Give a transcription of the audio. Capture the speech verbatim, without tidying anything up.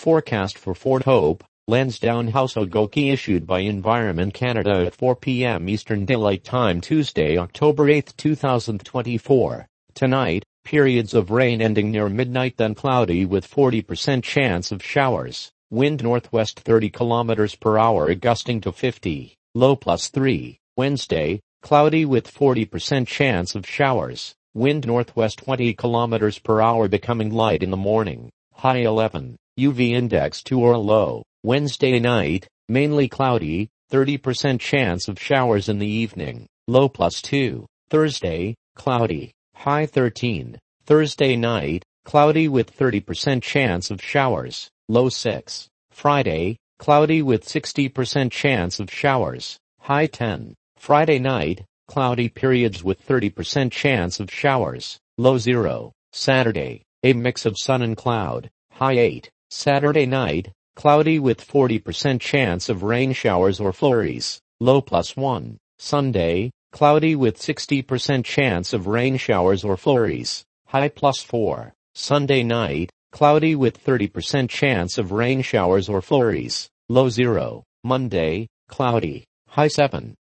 Forecast for Fort Hope, Lansdowne House Ogoki issued by Environment Canada at four p m Eastern Daylight Time Tuesday, October eighth, two thousand twenty-four. Tonight, periods of rain ending near midnight, then cloudy with forty percent chance of showers. Wind northwest thirty kilometers per hour gusting to fifty. Low plus three. Wednesday, cloudy with forty percent chance of showers. Wind northwest twenty kilometers per hour becoming light in the morning. High eleven. U V index two or low. Wednesday night, mainly cloudy, thirty percent chance of showers in the evening. Low plus two. Thursday, cloudy. High thirteen. Thursday night, cloudy with thirty percent chance of showers. Low six. Friday, cloudy with sixty percent chance of showers. High ten. Friday night, cloudy periods with thirty percent chance of showers. Low zero. Saturday, a mix of sun and cloud. High eight. Saturday night, cloudy with forty percent chance of rain showers or flurries. Low plus one. Sunday, cloudy with sixty percent chance of rain showers or flurries. High plus four. Sunday night, cloudy with thirty percent chance of rain showers or flurries. Low zero. Monday, cloudy. High seven.